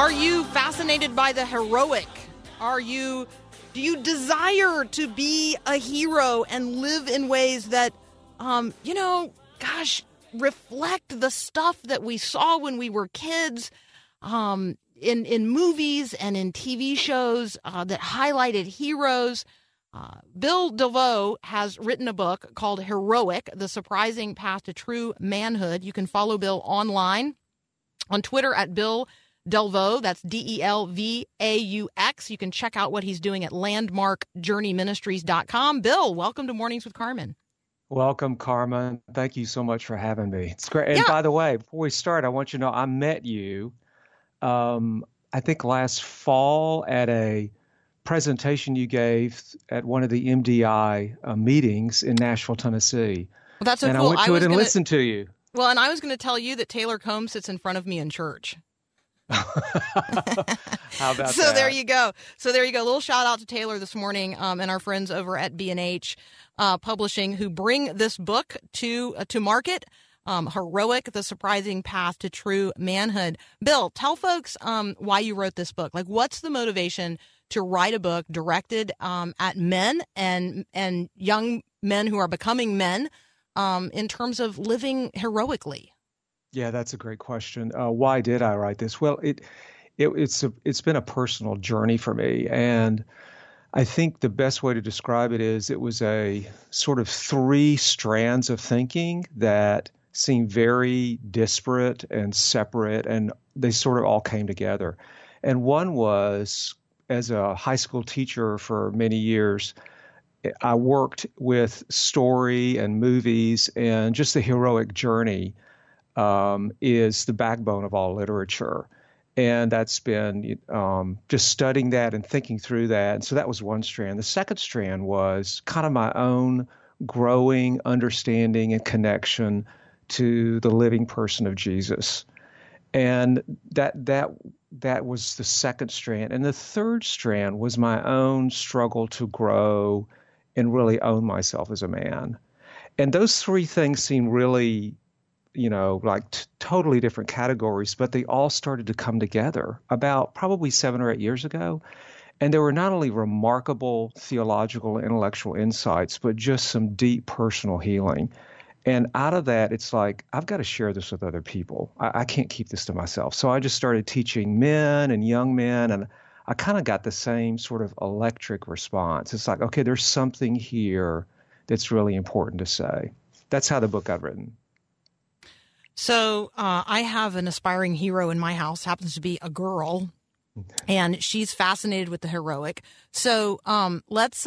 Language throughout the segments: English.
Are you fascinated by the heroic? Do you desire to be a hero and live in ways that, reflect the stuff that we saw when we were kids, in movies and in TV shows that highlighted heroes? Bill DeVoe has written a book called Heroic: The Surprising Path to True Manhood. You can follow Bill online on Twitter at Bill Delvaux. That's DELVAUX. You can check out what he's doing at landmarkjourneyministries.com. Bill, welcome to Mornings with Carmen. Welcome, Carmen. Thank you so much for having me. It's great. And by the way, before we start, I want you to know I met you, I think last fall at a presentation you gave at one of the MDI meetings in Nashville, Tennessee. Well, that's so and cool. I went to it and listened to you. Well, and I was going to tell you that Taylor Combs sits in front of me in church. How about so that? There you go. A little shout out to Taylor this morning and our friends over at B&H Publishing, who bring this book to market. Heroic: The Surprising Path to True Manhood. Bill, tell folks why you wrote this book. Like, what's the motivation to write a book directed at men and young men who are becoming men in terms of living heroically? Yeah, that's a great question. Why did I write this? Well, it's been a personal journey for me, and I think the best way to describe it is it was a sort of three strands of thinking that seemed very disparate and separate, and they sort of all came together. And one was, as a high school teacher for many years, I worked with story and movies, and just the heroic journey is the backbone of all literature. And that's been just studying that and thinking through that. And so that was one strand. The second strand was kind of my own growing understanding and connection to the living person of Jesus. And that was the second strand. And the third strand was my own struggle to grow and really own myself as a man. And those three things seem really, like totally different categories, but they all started to come together about probably 7 or 8 years ago. And there were not only remarkable theological, intellectual insights, but just some deep personal healing. And out of that, it's like, I've got to share this with other people. I can't keep this to myself. So I just started teaching men and young men, and I kind of got the same sort of electric response. It's like, okay, there's something here that's really important to say. That's how the book got written. So I have an aspiring hero in my house, happens to be a girl, and she's fascinated with the heroic. So let's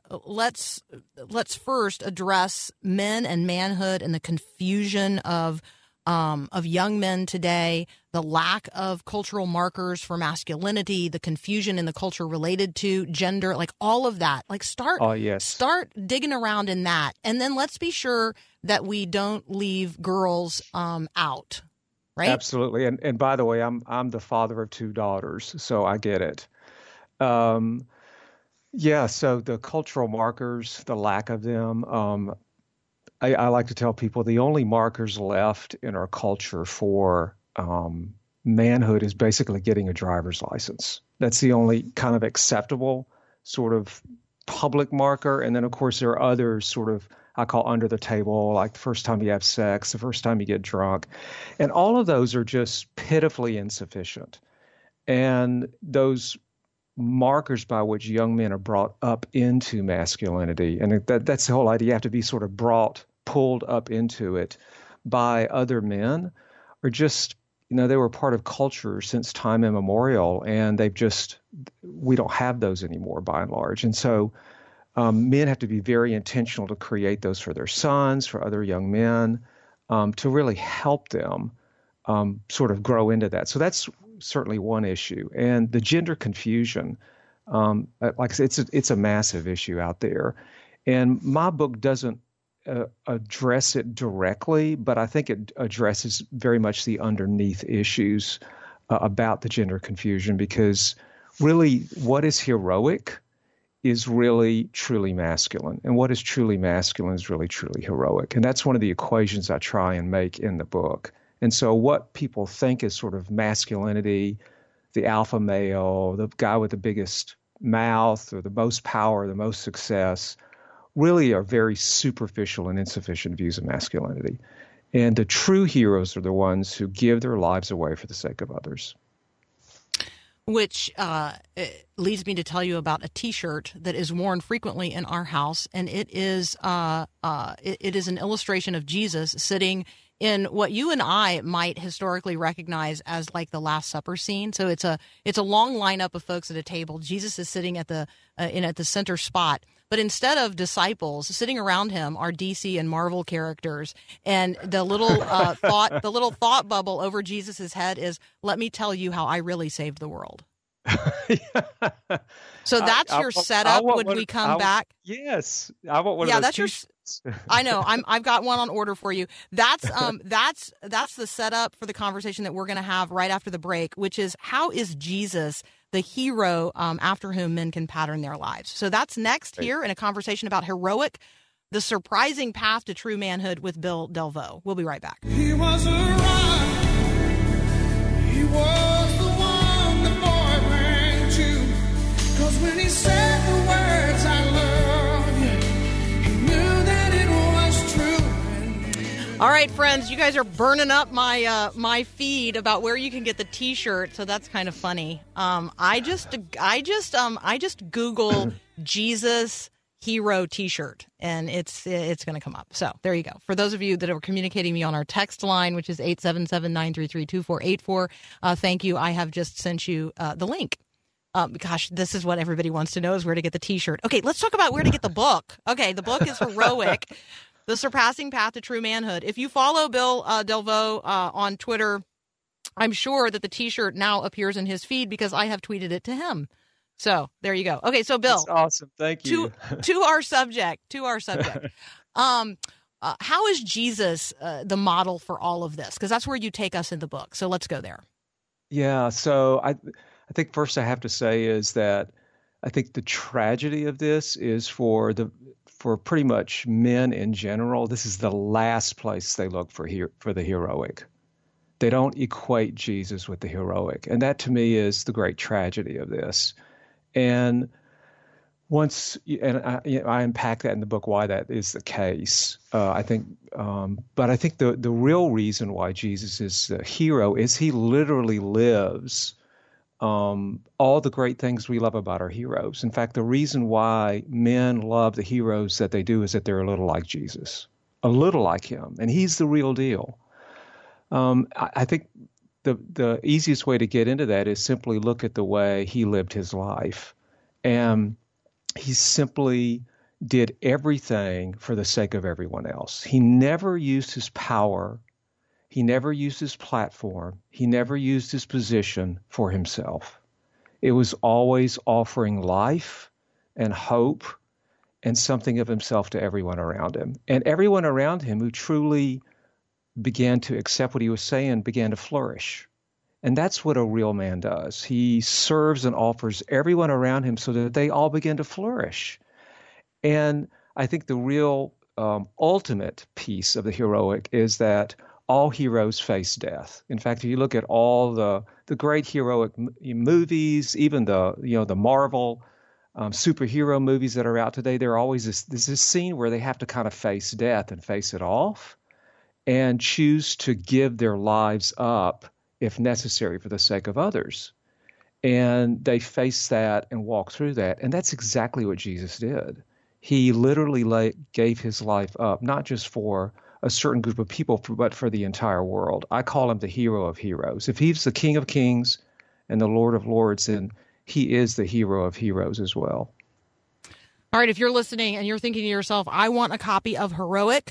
first address men and manhood and the confusion of young men today, the lack of cultural markers for masculinity, the confusion in the culture related to gender, like all of that. Like start digging around in that, and then let's be sure that we don't leave girls out. Right? Absolutely. And by the way, I'm the father of 2 daughters, so I get it. So the cultural markers, the lack of them, I like to tell people the only markers left in our culture for manhood is basically getting a driver's license. That's the only kind of acceptable sort of public marker. And then, of course, there are others sort of I call under the table, like the first time you have sex, the first time you get drunk. And all of those are just pitifully insufficient. And those markers by which young men are brought up into masculinity, and that's the whole idea, you have to be sort of pulled up into it by other men, are just, they were part of culture since time immemorial, and we don't have those anymore by and large. And so men have to be very intentional to create those for their sons, for other young men, to really help them sort of grow into that. So that's certainly one issue. And the gender confusion, like I said, it's a massive issue out there. And my book doesn't address it directly, but I think it addresses very much the underneath issues about the gender confusion, because really what is heroic is really truly masculine. And what is truly masculine is really truly heroic. And that's one of the equations I try and make in the book. And so what people think is sort of masculinity the alpha male, the guy with the biggest mouth or the most power, the most success, really are very superficial and insufficient views of masculinity. And the true heroes are the ones who give their lives away for the sake of others. Which leads me to tell you about a T-shirt that is worn frequently in our house, and it is an illustration of Jesus sitting in what you and I might historically recognize as like the Last Supper scene. So it's a long lineup of folks at a table. Jesus is sitting at the center spot. But instead of disciples, sitting around him are DC and Marvel characters, and the little thought bubble over Jesus's head is, "Let me tell you how I really saved the world." So that's your setup when we come back. Yes, I want one of those. That's your. I know. I've got one on order for you. That's the setup for the conversation that we're going to have right after the break, which is, how is Jesus the hero after whom men can pattern their lives? So that's next here in a conversation about Heroic, the surprising path to true manhood with Bill Delvaux. We'll be right back. He was a rock. He was the one the boy ran to. 'Cause when he said the words, "I love you," he knew that it was true. All right, friends, you guys are burning up my feed about where you can get the T-shirt, so that's kind of funny. I just Googled Jesus hero T-shirt, and it's going to come up. So there you go. For those of you that are communicating me on our text line, which is 877-933-2484, thank you. I have just sent you the link. Gosh, this is what everybody wants to know, is where to get the T-shirt. Okay, let's talk about where to get the book. Okay, the book is Heroic, The Surpassing Path to True Manhood. If you follow Bill Delvaux on Twitter, I'm sure that the T-shirt now appears in his feed because I have tweeted it to him. So there you go. Okay, so Bill. That's awesome. Thank you. To our subject. How is Jesus the model for all of this? Because that's where you take us in the book. So let's go there. Yeah. So I think first I have to say is that I think the tragedy of this is for pretty much men in general, this is the last place they look for the heroic. They don't equate Jesus with the heroic. And that to me is the great tragedy of this. And I unpack that in the book, why that is the case. I think the real reason why Jesus is the hero is he literally lives all the great things we love about our heroes. In fact, the reason why men love the heroes that they do is that they're a little like Jesus, a little like him, and he's the real deal. I think the easiest way to get into that is simply look at the way he lived his life. And he simply did everything for the sake of everyone else. He never used his power. He never used his platform. He never used his position for himself. It was always offering life and hope and something of himself to everyone around him. And everyone around him who truly began to accept what he was saying began to flourish. And that's what a real man does. He serves and offers everyone around him so that they all begin to flourish. And I think the real ultimate piece of the heroic is that all heroes face death. In fact, if you look at all the great heroic movies, even the Marvel superhero movies that are out today, there always there's this scene where they have to kind of face death and face it off and choose to give their lives up if necessary for the sake of others. And they face that and walk through that. And that's exactly what Jesus did. He literally gave his life up, not just for a certain group of people, but for the entire world. I call him the hero of heroes. If he's the King of Kings and the Lord of Lords, then he is the hero of heroes as well. All right, if you're listening and you're thinking to yourself, I want a copy of Heroic,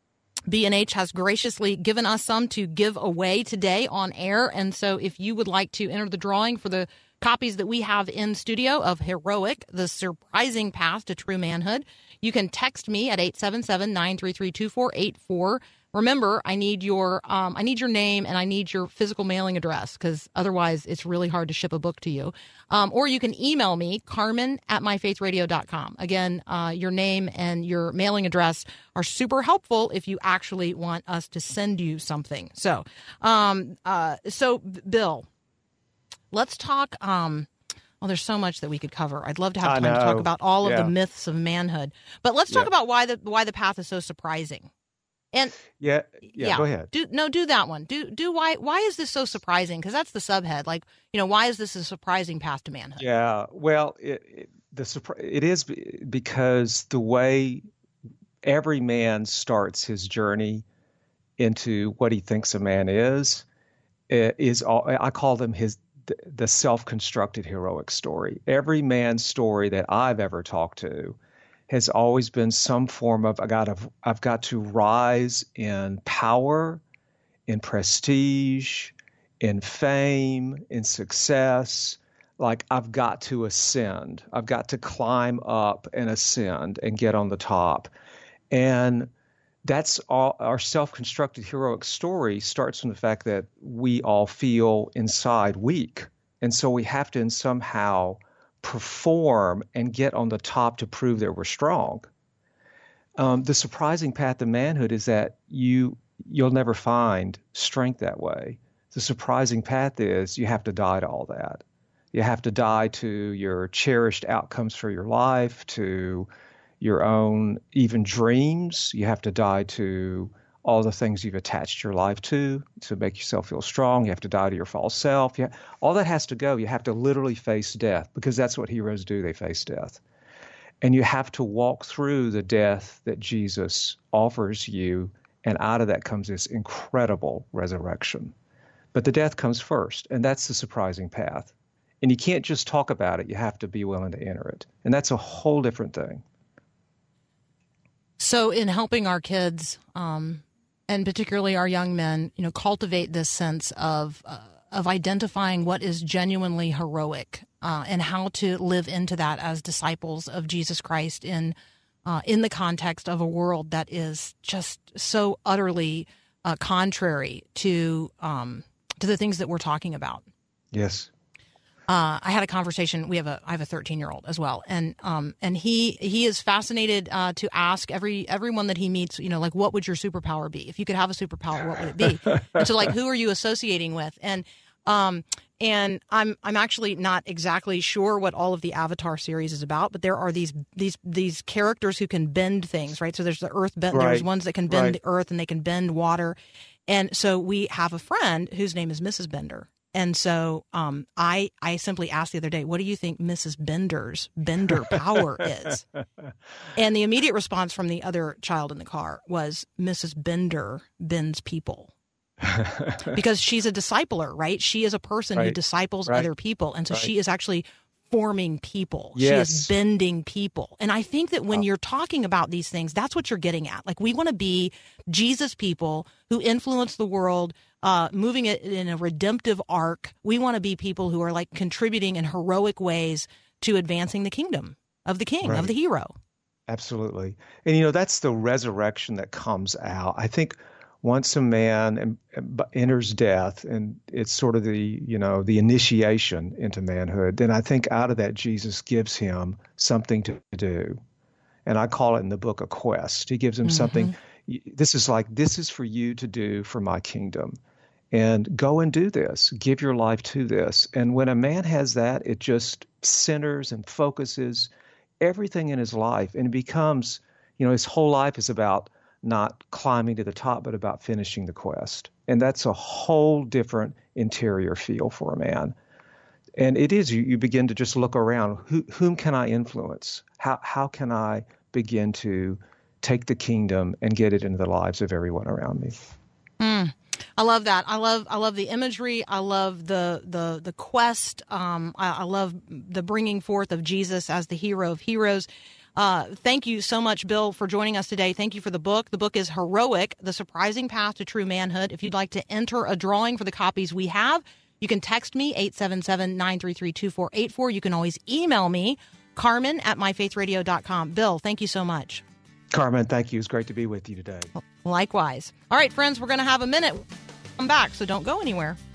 B&H has graciously given us some to give away today on air. And so if you would like to enter the drawing for the copies that we have in studio of Heroic, The Surprising Path to True Manhood, you can text me at 877-933-2484. Remember, I need your name and I need your physical mailing address, because otherwise it's really hard to ship a book to you. Or you can email me, Carmen@myfaithradio.com. Again, your name and your mailing address are super helpful if you actually want us to send you something. So, Bill, Let's talk. Well, there's so much that we could cover. I'd love to have I time to talk know. about all of Yeah. the myths of manhood. But let's talk about why the path is so surprising. And Yeah. Go ahead. Do that one. Do why is this so surprising? Because that's the subhead. Like, why is this a surprising path to manhood? Yeah. Well, it is because the way every man starts his journey into what he thinks a man is all, I call them the self-constructed heroic story. Every man's story that I've ever talked to has always been some form of I've got to rise in power, in prestige, in fame, in success. Like I've got to ascend. I've got to climb up and ascend and get on the top. And that's all. Our self-constructed heroic story starts from the fact that we all feel inside weak. And so we have to somehow perform and get on the top to prove that we're strong. The surprising path to manhood is that you'll never find strength that way. The surprising path is you have to die to all that. You have to die to your cherished outcomes for your life, to your own even dreams. You have to die to all the things you've attached your life to make yourself feel strong. You have to die to your false self. All that has to go. You have to literally face death, because that's what heroes do. They face death. And you have to walk through the death that Jesus offers you, and out of that comes this incredible resurrection. But the death comes first, and that's the surprising path. And you can't just talk about it. You have to be willing to enter it. And that's a whole different thing. So in helping our kids, and particularly our young men, cultivate this sense of identifying what is genuinely heroic, and how to live into that as disciples of Jesus Christ in the context of a world that is just so utterly contrary to the things that we're talking about. Yes. I had a conversation. I have a 13-year-old as well, and he is fascinated to ask everyone that he meets, like, what would your superpower be? If you could have a superpower, what would it be? And so, like, who are you associating with? And I'm actually not exactly sure what all of the Avatar series is about, but there are these characters who can bend things, right? So there's the earth bend. Right. There's ones that can bend Right. the earth and they can bend water, and so we have a friend whose name is Mrs. Bender. And so I simply asked the other day, what do you think Mrs. Bender's bender power is? And the immediate response from the other child in the car was, Mrs. Bender bends people. Because she's a discipler, right? She is a person who Right. disciples Right. other people. And so Right. she is actually forming people. Yes. She is bending people. And I think that when you're talking about these things, that's what you're getting at. Like, we want to be Jesus people who influence the world, moving it in a redemptive arc. We want to be people who are like contributing in heroic ways to advancing the kingdom of the king, Right. of the hero. Absolutely. And, that's the resurrection that comes out. I think once a man enters death, and it's sort of the initiation into manhood, then I think out of that Jesus gives him something to do. And I call it in the book a quest. He gives him something. This is for you to do for my kingdom. And go and do this. Give your life to this. And when a man has that, it just centers and focuses everything in his life. And it becomes, his whole life is about not climbing to the top, but about finishing the quest. And that's a whole different interior feel for a man. And it is, you begin to just look around. Whom can I influence? How can I begin to take the kingdom and get it into the lives of everyone around me? I love that. I love the imagery. I love the quest. I love the bringing forth of Jesus as the hero of heroes. Thank you so much, Bill, for joining us today. Thank you for the book. The book is Heroic: The Surprising Path to True Manhood. If you'd like to enter a drawing for the copies we have, you can text me, 877-933-2484. You can always email me, Carmen@myfaithradio.com. Bill, thank you so much. Carmen, thank you. It's great to be with you today. Likewise. All right, friends, we're going to have a minute. Come back, so don't go anywhere.